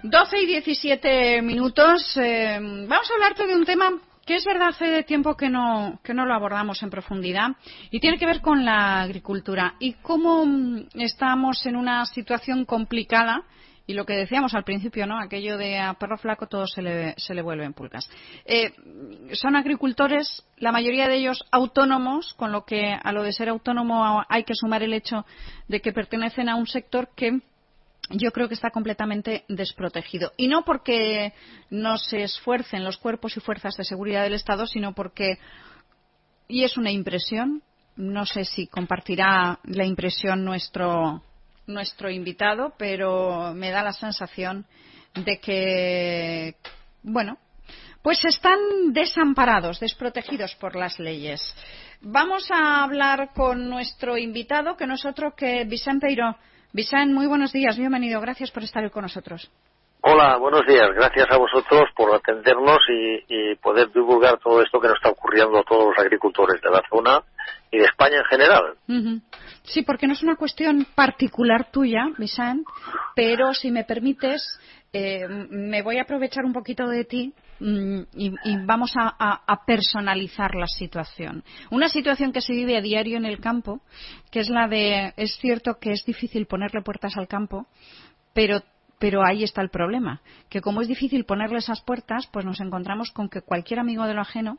12:17. Vamos a hablarte de un tema que es verdad, hace tiempo que no lo abordamos en profundidad, y tiene que ver con la agricultura y cómo estamos en una situación complicada. Y lo que decíamos al principio, ¿no? Aquello de a perro flaco todo se le vuelven pulgas. Son agricultores, la mayoría de ellos autónomos, con lo que a lo de ser autónomo hay que sumar el hecho de que pertenecen a un sector que yo creo que está completamente desprotegido. Y no porque no se esfuercen los cuerpos y fuerzas de seguridad del Estado, sino porque, y es una impresión, no sé si compartirá la impresión nuestro invitado, pero me da la sensación de que, bueno, pues están desamparados, desprotegidos por las leyes. Vamos a hablar con nuestro invitado, que no es otro que Vicent Peiró. Vicent, muy buenos días, bienvenido, gracias por estar hoy con nosotros. Hola, buenos días, gracias a vosotros por atendernos y poder divulgar todo esto que nos está ocurriendo a todos los agricultores de la zona y de España en general. Uh-huh. Sí, porque no es una cuestión particular tuya, Vicent, pero si me permites, me voy a aprovechar un poquito de ti y vamos a personalizar la situación. Una situación que se vive a diario en el campo, que es la de, es cierto que es difícil ponerle puertas al campo, pero ahí está el problema, que como es difícil ponerle esas puertas, pues nos encontramos con que cualquier amigo de lo ajeno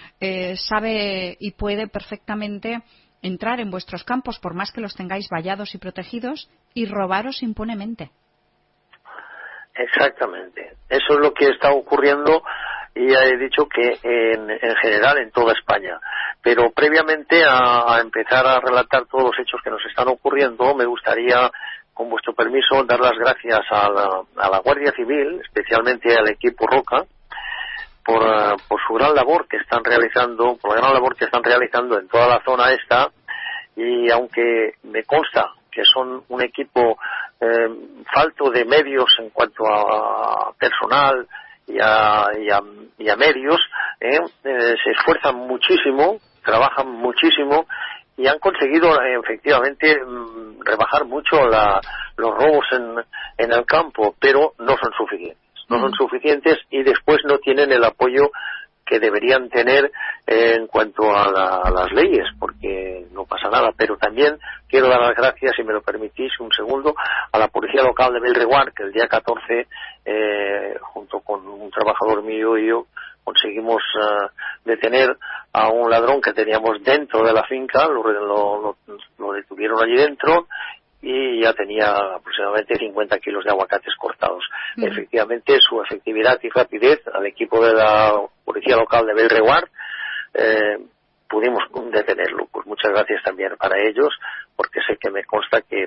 sabe y puede perfectamente entrar en vuestros campos, por más que los tengáis vallados y protegidos, y robaros impunemente. Exactamente, eso es lo que está ocurriendo, y ya he dicho que en general en toda España. Pero previamente a empezar a relatar todos los hechos que nos están ocurriendo, me gustaría, con vuestro permiso, dar las gracias a la Guardia Civil, especialmente al equipo Roca, por su gran labor que están realizando, por la gran labor que están realizando en toda la zona esta. Y aunque me consta que son un equipo falto de medios en cuanto a personal y a medios, se esfuerzan muchísimo, trabajan muchísimo y han conseguido efectivamente rebajar mucho los robos en el campo, pero no son suficientes. No son suficientes y después no tienen el apoyo que deberían tener en cuanto a las leyes, porque no pasa nada. Pero también quiero dar las gracias, si me lo permitís un segundo, a la policía local de Bellreguard, que el día 14, junto con un trabajador mío y yo, conseguimos detener a un ladrón que teníamos dentro de la finca, lo detuvieron allí dentro y ya tenía aproximadamente 50 kilos de aguacates cortados. Efectivamente, su efectividad y rapidez al equipo de la policía local de Bellreguard pudimos detenerlo. Pues muchas gracias también para ellos, porque sé que me consta que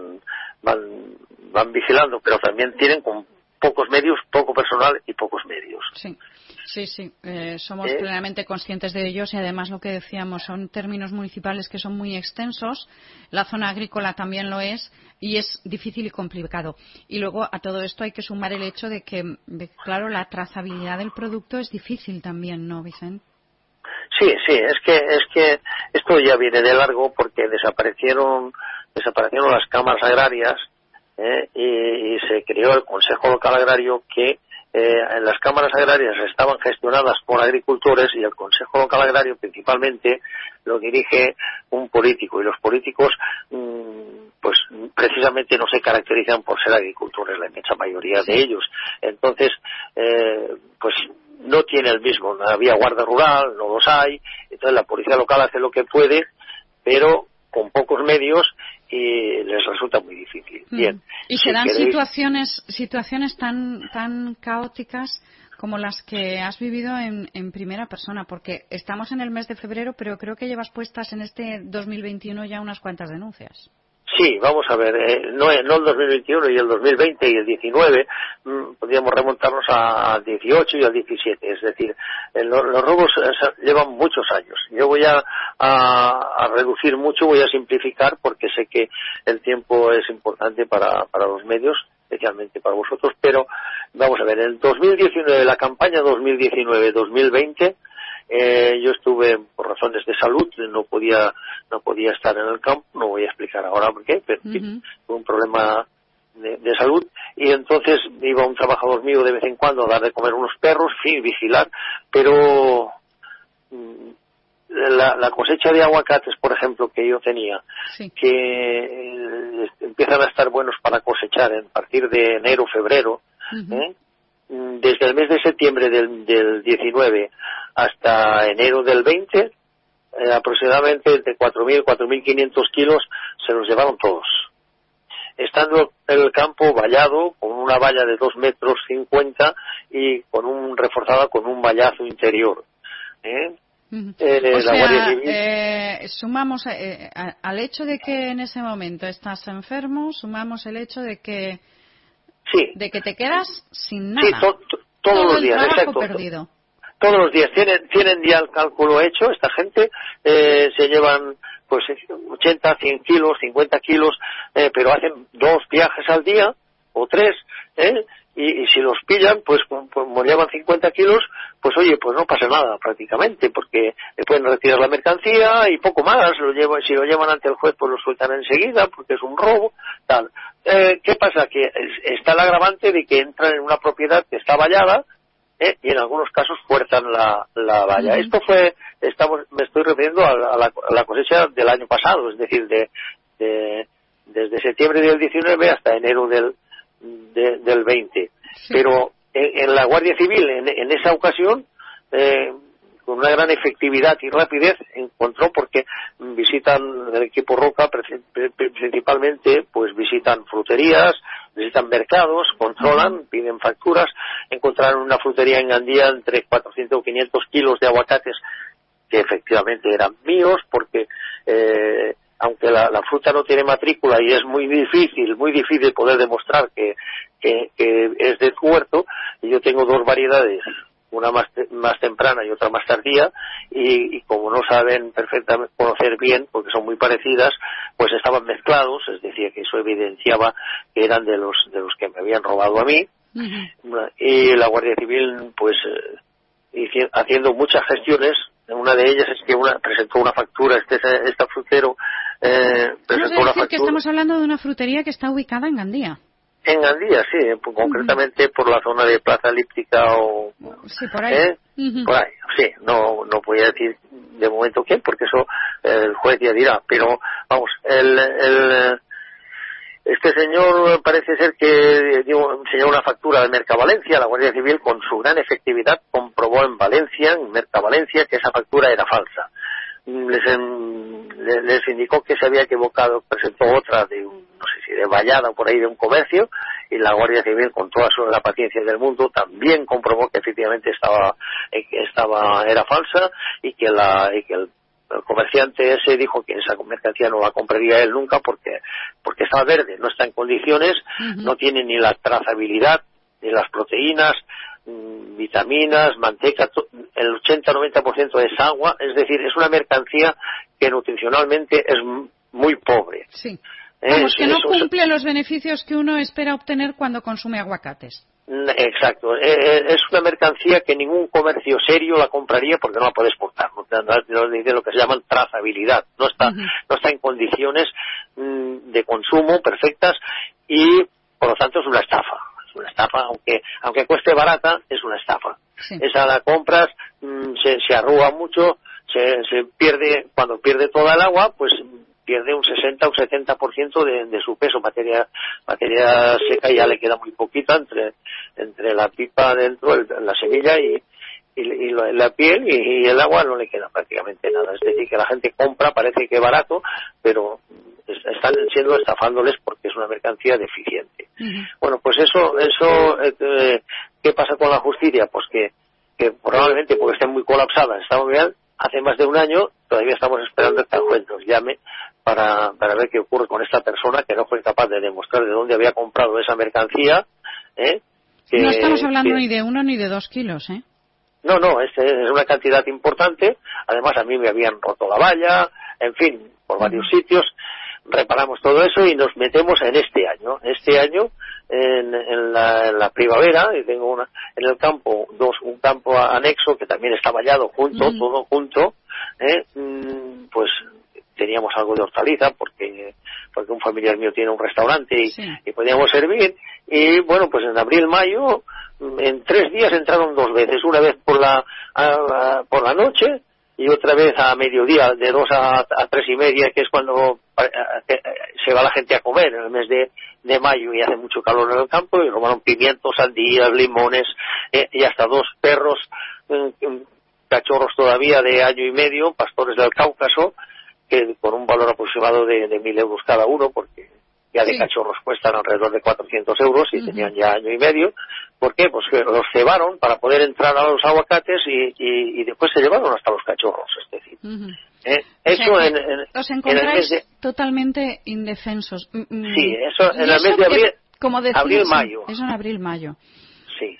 van vigilando, pero también tienen con pocos medios, poco personal y pocos medios. Sí. Somos plenamente conscientes de ellos y además lo que decíamos son términos municipales que son muy extensos, la zona agrícola también lo es y es difícil y complicado. Y luego a todo esto hay que sumar el hecho de que, claro, la trazabilidad del producto es difícil también, ¿no, Vicent? Sí, es que esto ya viene de largo porque desaparecieron las cámaras agrarias y se creó el Consejo Local Agrario que en las cámaras agrarias estaban gestionadas por agricultores y el Consejo Local Agrario principalmente lo dirige un político y los políticos pues precisamente no se caracterizan por ser agricultores, la inmensa mayoría de ellos. Entonces pues no tiene el mismo, no había guardia rural, no los hay, entonces la policía local hace lo que puede, pero con pocos medios y les resulta muy difícil. Bien. Y se dan situaciones tan caóticas como las que has vivido en primera persona, porque estamos en el mes de febrero, pero creo que llevas puestas en este 2021 ya unas cuantas denuncias. Sí, vamos a ver, no el 2021 y el 2020 y el 19, podríamos remontarnos al 18 y al 17, es decir, los robos llevan muchos años. Yo voy a reducir mucho, voy a simplificar porque sé que el tiempo es importante para los medios, especialmente para vosotros, pero vamos a ver, en el 2019, la campaña 2019-2020, yo estuve por razones de salud, no podía estar en el campo, no voy a explicar ahora por qué, pero fue un problema de salud, y entonces iba un trabajador mío de vez en cuando a dar de comer unos perros, sí, vigilar, pero la cosecha de aguacates, por ejemplo, que yo tenía, sí, que empiezan a estar buenos para cosechar a partir de enero, febrero, desde el mes de septiembre del 19 hasta enero del 20, aproximadamente entre 4.000 y 4.500 kilos se los llevaron todos. Estando en el campo vallado, con una valla de 2,50 metros y reforzada con un vallazo interior. La Guardia Civil, sumamos al hecho de que en ese momento estás enfermo, sumamos el hecho de que te quedas sin nada. Sí, todos los días, exacto. Perdido. Todos los días tienen ya el cálculo hecho. Esta gente se llevan pues 80, 100 kilos, 50 kilos, pero hacen 2 viajes al día o 3, y si los pillan, pues como llevan 50 kilos, pues oye, pues no pasa nada prácticamente, porque le pueden retirar la mercancía y poco más. Si lo llevan ante el juez, pues lo sueltan enseguida, porque es un robo, tal. ¿Qué pasa? Que está el agravante de que entran en una propiedad que está vallada, y en algunos casos fuerzan la valla. Esto me estoy refiriendo a la cosecha del año pasado, es decir, desde septiembre del 19 hasta enero del 20. Sí. Pero en la Guardia Civil, en esa ocasión, con una gran efectividad y rapidez, encontró, porque visitan el equipo Roca principalmente, pues visitan fruterías, visitan mercados, controlan, piden facturas. Encontraron una frutería en Gandía entre 400 o 500 kilos de aguacates que efectivamente eran míos, porque aunque la fruta no tiene matrícula y es muy difícil poder demostrar que es de tu huerto, y yo tengo 2 variedades, una más temprana y otra más tardía, y como no saben perfectamente conocer bien, porque son muy parecidas, pues estaban mezclados, es decir, que eso evidenciaba que eran de los que me habían robado a mí. Y la Guardia Civil, pues haciendo muchas gestiones. Una de ellas es que presentó una factura, este frutero presentó una factura. Que estamos hablando de una frutería que está ubicada en Gandía. En Gandía, sí, concretamente por la zona de Plaza Elíptica o... Sí, por ahí. Por ahí, sí, no voy a decir de momento quién, porque eso el juez ya dirá, pero vamos, este señor parece ser que enseñó una factura de Mercavalencia. La Guardia Civil, con su gran efectividad, comprobó en Mercavalencia, que esa factura era falsa. Les indicó que se había equivocado, presentó otra no sé si de vallada o por ahí de un comercio, y la Guardia Civil, con toda la paciencia del mundo, también comprobó que efectivamente era falsa, y que el comerciante ese dijo que esa mercancía no la compraría él nunca, porque está verde, no está en condiciones, no tiene ni la trazabilidad, ni las proteínas, vitaminas, manteca, el 80-90% es agua, es decir, es una mercancía que nutricionalmente es muy pobre. Sí. Vamos, que no cumple los beneficios que uno espera obtener cuando consume aguacates. Exacto. Es una mercancía que ningún comercio serio la compraría, porque no la puede exportar. No dice lo que se llama trazabilidad. No está en condiciones de consumo perfectas, y por lo tanto es una estafa. Es una estafa, aunque cueste barata, es una estafa. Sí. Esa la compras, se arruga mucho, se pierde, cuando pierde toda el agua, pues pierde un 60 o 70% de su peso. Materia seca ya le queda muy poquita entre la pipa dentro, la semilla y la piel, y el agua no le queda prácticamente nada. Es decir, que la gente compra, parece que barato, pero están estafándoles porque es una mercancía deficiente. Bueno, pues eso ¿qué pasa con la justicia? Pues que probablemente, porque estén muy colapsadas, está muy bien. Hace más de un año todavía estamos esperando que el juez nos llame para ver qué ocurre con esta persona que no fue capaz de demostrar de dónde había comprado esa mercancía. No estamos hablando ni de 1 ni de 2 kilos, ¿eh? No, es una cantidad importante. Además, a mí me habían roto la valla, en fin, por varios sitios. Reparamos todo eso y nos metemos en este año. En la primavera, y tengo en el campo un campo anexo que también está vallado todo junto, pues teníamos algo de hortaliza porque un familiar mío tiene un restaurante y podíamos servir. Y bueno, pues en abril, mayo, en 3 días entraron 2 veces, una vez por la noche y otra vez a mediodía, de 2 a 3 y media, que es cuando se va la gente a comer, en el mes de mayo, y hace mucho calor en el campo, y robaron pimientos, sandías, limones, y hasta 2 perros, cachorros todavía de año y medio, pastores del Cáucaso, que por un valor aproximado de 1.000 euros cada uno, porque ya de cachorros cuestan alrededor de 400 euros y tenían ya año y medio. ¿Por qué? Pues que los cebaron para poder entrar a los aguacates y después se llevaron hasta los cachorros, es decir. Eso os encontráis totalmente indefensos. Sí, eso en el mes de abril, abril-mayo. Eso en abril-mayo. Sí.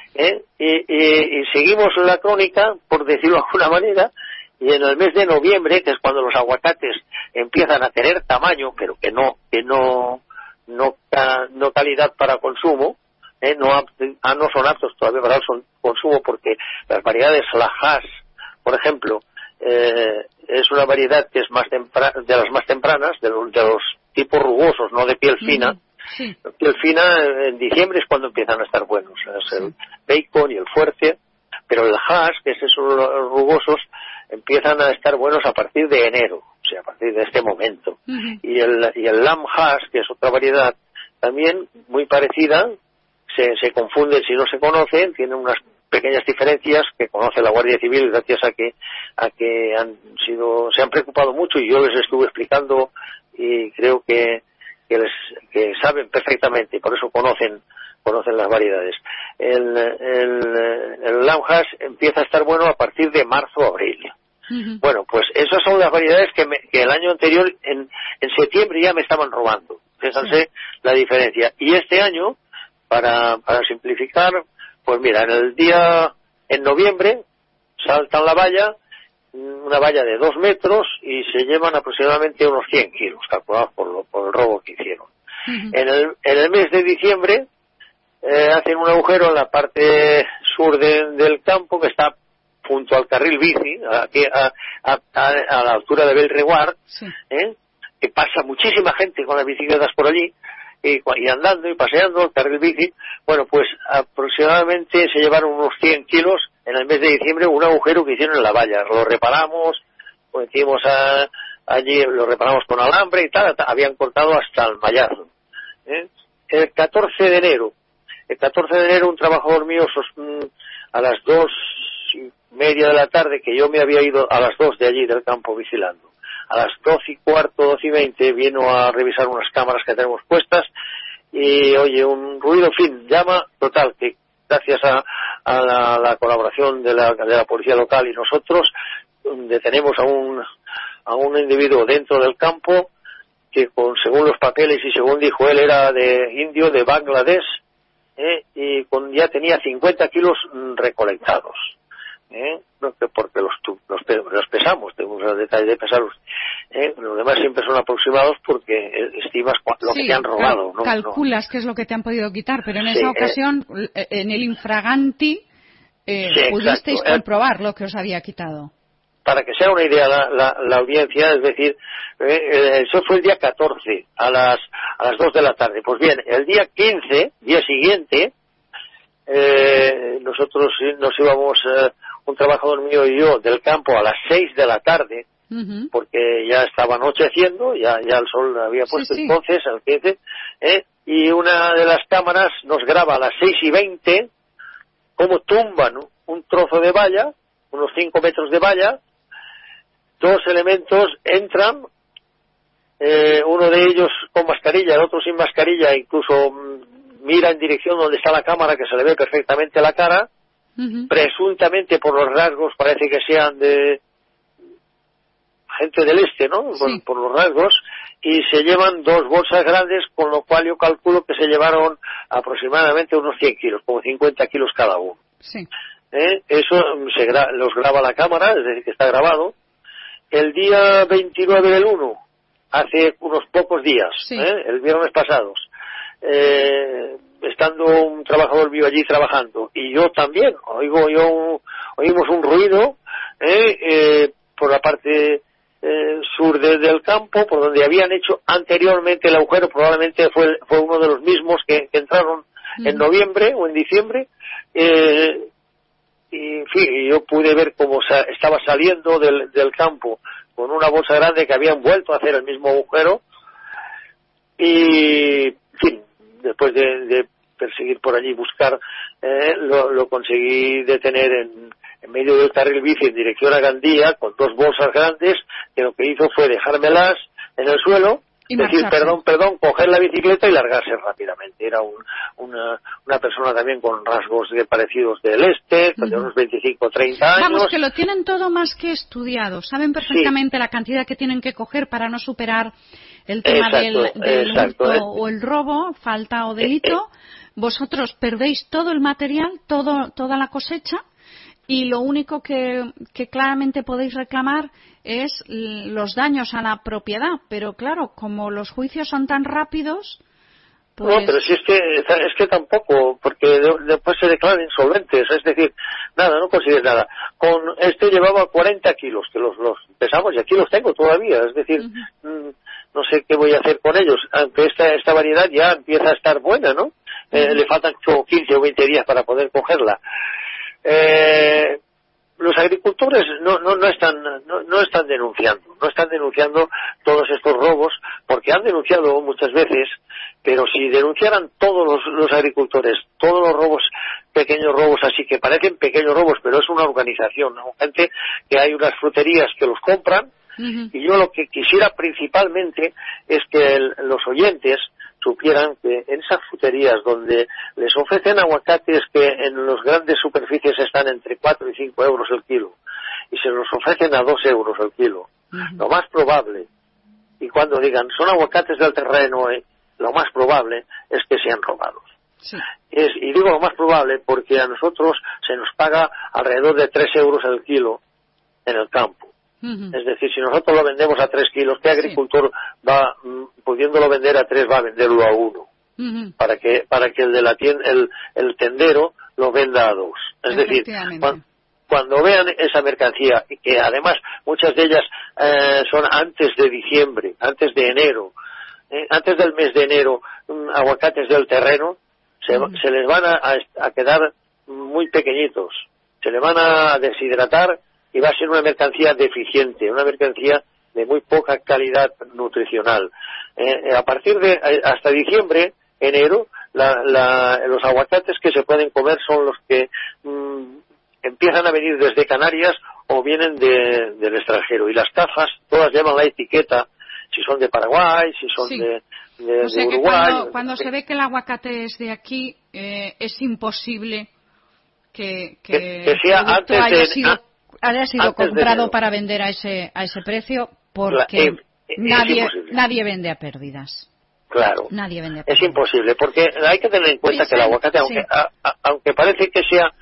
Y seguimos la crónica, por decirlo de alguna manera, y en el mes de noviembre, que es cuando los aguacates empiezan a tener tamaño, pero que no calidad para consumo, no son aptos todavía para el consumo, porque las variedades Lajas, por ejemplo, es una variedad que es de las más tempranas, de los tipos rugosos, no de piel fina. Sí. La piel fina en diciembre es cuando empiezan a estar buenos, es el bacon y el fuerte, pero el hash, que es esos rugosos, empiezan a estar buenos a partir de enero, o sea, a partir de este momento. Y el lamb hash, que es otra variedad también muy parecida, se confunden si no se conocen, tienen unas pequeñas diferencias que conoce la Guardia Civil gracias a que se han preocupado mucho, y yo les estuve explicando, y creo que saben perfectamente, por eso conocen las variedades. El lamb hash empieza a estar bueno a partir de marzo o abril. Bueno, pues esas son las variedades que el año anterior, en septiembre, ya me estaban robando. Fíjense la diferencia. Y este año, para simplificar, pues mira, en noviembre saltan la valla, una valla de 2 metros, y se llevan aproximadamente unos 100 kilos, calculados por el robo que hicieron. En el mes de diciembre hacen un agujero en la parte sur del campo, que está junto al carril bici, aquí a la altura de Belreguard, que pasa muchísima gente con las bicicletas por allí, y andando y paseando el carril bici. Bueno, pues aproximadamente se llevaron unos 100 kilos en el mes de diciembre, un agujero que hicieron en la valla. Lo reparamos, pues hicimos allí, lo reparamos con alambre y tal, habían cortado hasta el mallazo. El 14 de enero, un trabajador mío a las 2:30 de la tarde, que yo me había ido a las 2 de allí del campo vigilando, a las 12:15, 12:20 vino a revisar unas cámaras que tenemos puestas, y oye, un ruido, en fin, llama total, que gracias a la colaboración de la policía local y nosotros, detenemos a un individuo dentro del campo que, según los papeles y según dijo él, era indio de Bangladesh, y ya tenía 50 kilos recolectados. Porque los pesamos, tenemos el detalle de pesarlos. Los demás siempre son aproximados porque estimas lo que te han robado. Calculas qué es lo que te han podido quitar, pero en esa ocasión, en el infraganti, pudisteis comprobar lo que os había quitado. Para que sea una idea la audiencia, es decir, eso fue el día 14 a las 2 de la tarde. Pues bien, el día 15, día siguiente, nosotros nos íbamos, un trabajador mío y yo, del campo a las 6 de la tarde, porque ya estaba anocheciendo, ya el sol había puesto entonces, al 15, y una de las cámaras nos graba a las 6:20 cómo tumban un trozo de valla, unos 5 metros de valla, 2 elementos entran, uno de ellos con mascarilla, el otro sin mascarilla, incluso mira en dirección donde está la cámara, que se le ve perfectamente la cara, presuntamente por los rasgos parece que sean de gente del este, ¿no? Sí. Por los rasgos, y se llevan 2 bolsas grandes, con lo cual yo calculo que se llevaron aproximadamente unos 100 kilos, como 50 kilos cada uno. Sí. Eso los graba la cámara, es decir, que está grabado. El día 29 del 1, hace unos pocos días, el viernes pasados, estando un trabajador mío allí trabajando, y yo también, oímos un ruido por la parte sur del campo, por donde habían hecho anteriormente el agujero. Probablemente fue uno de los mismos que entraron en noviembre o en diciembre, y en fin, yo pude ver cómo estaba saliendo del campo con una bolsa grande, que habían vuelto a hacer el mismo agujero, y en fin, después de perseguir por allí, buscar, lo conseguí detener en medio del carril bici en dirección a Gandía, con 2 bolsas grandes, que lo que hizo fue dejármelas en el suelo, decir perdón, coger la bicicleta y largarse rápidamente. Era una persona también con rasgos parecidos del de unos 25 o 30 años. Vamos, que lo tienen todo más que estudiado. Saben perfectamente la cantidad que tienen que coger para no superar el tema del hurto o el robo, falta o delito. Vosotros perdéis todo el material, toda la cosecha, y lo único que claramente podéis reclamar es los daños a la propiedad. Pero claro, como los juicios son tan rápidos, pues... No, pero si es que tampoco, porque después se declaran insolventes, es decir, no consigues nada. Con llevaba 40 kilos, que los pesamos, y aquí los tengo todavía, es decir, no sé qué voy a hacer con ellos, aunque esta variedad ya empieza a estar buena, ¿no? Le faltan 15 o 20 días para poder cogerla. Los agricultores no están denunciando todos estos robos, porque han denunciado muchas veces, pero si denunciaran todos los agricultores todos los robos, pequeños robos, así que parecen pequeños robos, pero es una organización, ¿no? Gente que hay unas fruterías que los compran, y yo lo que quisiera principalmente es que los oyentes supieran que en esas fruterías donde les ofrecen aguacates que en las grandes superficies están entre 4 y 5 euros el kilo, y se los ofrecen a 2 euros el kilo, lo más probable, y cuando digan son aguacates del terreno, lo más probable es que sean robados. Sí. Y digo lo más probable porque a nosotros se nos paga alrededor de 3 euros el kilo en el campo. Es decir, si nosotros lo vendemos a 3 kilos, ¿qué agricultor va, pudiéndolo vender a 3, va a venderlo a 1? Para que el de la tienda, el tendero lo venda a 2. Es decir, cuando vean esa mercancía, que además muchas de ellas son antes de diciembre, antes de enero, antes del mes de enero, aguacates del terreno, se les van a quedar muy pequeñitos, se les van a deshidratar, y va a ser una mercancía deficiente, una mercancía de muy poca calidad nutricional. A partir de hasta diciembre, enero, los aguacates que se pueden comer son los que empiezan a venir desde Canarias o vienen del extranjero. Y las cajas, todas llevan la etiqueta, si son de Paraguay, si son de o sea Uruguay. Que cuando se ve que el aguacate es de aquí, es imposible que sea antes haya sido comprado para vender a ese precio, porque nadie vende a pérdidas. Claro, nadie vende a pérdidas. Es imposible, porque hay que tener en cuenta que el aguacate, aunque parece que sea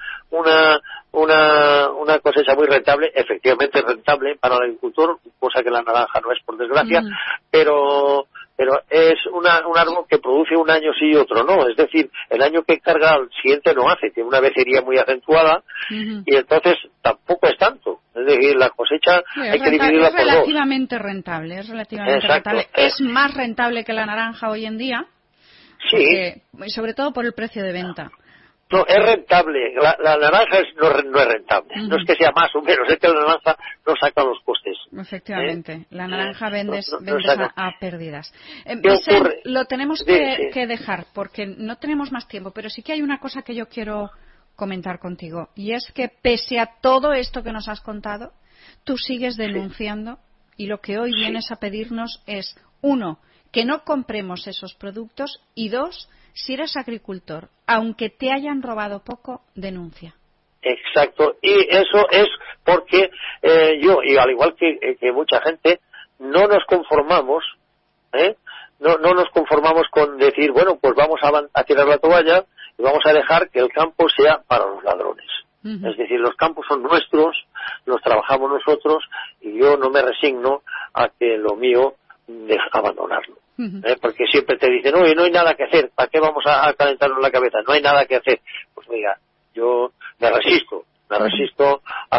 una cosecha muy rentable, efectivamente es rentable para el agricultor, cosa que la naranja no es, por desgracia, pero es un árbol que produce un año sí y otro no, es decir, el año que carga al siguiente no hace, tiene una becería muy acentuada, y entonces tampoco es tanto, es decir, la cosecha hay que dividirla por 2. Es relativamente rentable. Es más rentable que la naranja hoy en día, porque, sobre todo por el precio de venta. No, es rentable. La naranja no es rentable. No es que sea más o menos, es que la naranja no saca los costes. Efectivamente, la naranja vendes a pérdidas. Vicent, lo tenemos que dejar porque no tenemos más tiempo, pero sí que hay una cosa que yo quiero comentar contigo, y es que pese a todo esto que nos has contado, tú sigues denunciando, y lo que hoy vienes a pedirnos es, 1, que no compremos esos productos, y 2, si eres agricultor, aunque te hayan robado poco, denuncia. Exacto, y eso es porque yo, y al igual que mucha gente, no nos conformamos, no nos conformamos con decir, bueno, pues vamos a tirar la toalla y vamos a dejar que el campo sea para los ladrones. Es decir, los campos son nuestros, los trabajamos nosotros, y yo no me resigno a que lo mío abandonarlo. Porque siempre te dicen, no hay nada que hacer, ¿para qué vamos a calentarnos la cabeza? No hay nada que hacer. Pues mira, yo me resisto a renunciar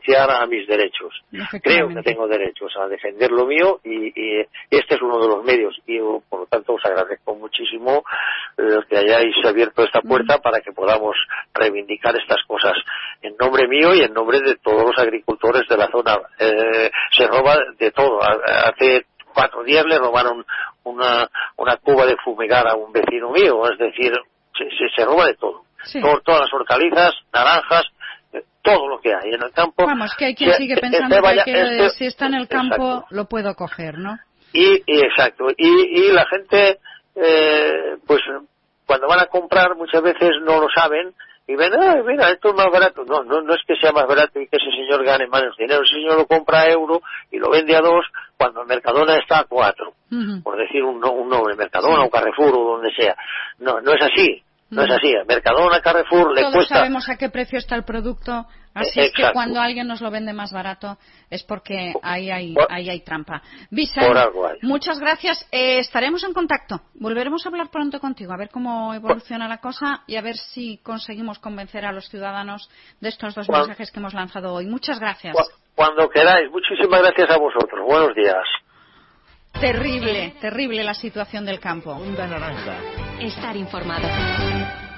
renunciar a mis derechos. Creo que tengo derechos a defender lo mío y este es uno de los medios y por lo tanto os agradezco muchísimo que hayáis abierto esta puerta para que podamos reivindicar estas cosas en nombre mío y en nombre de todos los agricultores de la zona. Se roba de todo. Hace 4 días le robaron una cuba de fumigar a un vecino mío, es decir, se roba de todo. Sí. Todas las hortalizas, naranjas, todo lo que hay en el campo. Vamos, que hay quien sigue pensando que si está en el campo, exacto, lo puedo coger, ¿no? Exacto. Y la gente, pues cuando van a comprar muchas veces no lo saben y ven, mira, esto es más barato. No es que sea más barato y que ese señor gane menos dinero. Ese señor lo compra a €1 y lo vende a 2 cuando el Mercadona está a 4. Por decir un nombre, Mercadona o Carrefour o donde sea. No es así. No es así. Mercadona, Carrefour le Todos cuesta... Todos sabemos a qué precio está el producto. Así es que cuando alguien nos lo vende más barato es porque ahí hay trampa. Vicent, muchas gracias. Estaremos en contacto. Volveremos a hablar pronto contigo, a ver cómo evoluciona la cosa y a ver si conseguimos convencer a los ciudadanos de estos 2 mensajes que hemos lanzado hoy. Muchas gracias. Cuando queráis. Muchísimas gracias a vosotros. Buenos días. Terrible la situación del campo. Onda Naranja. Estar informado.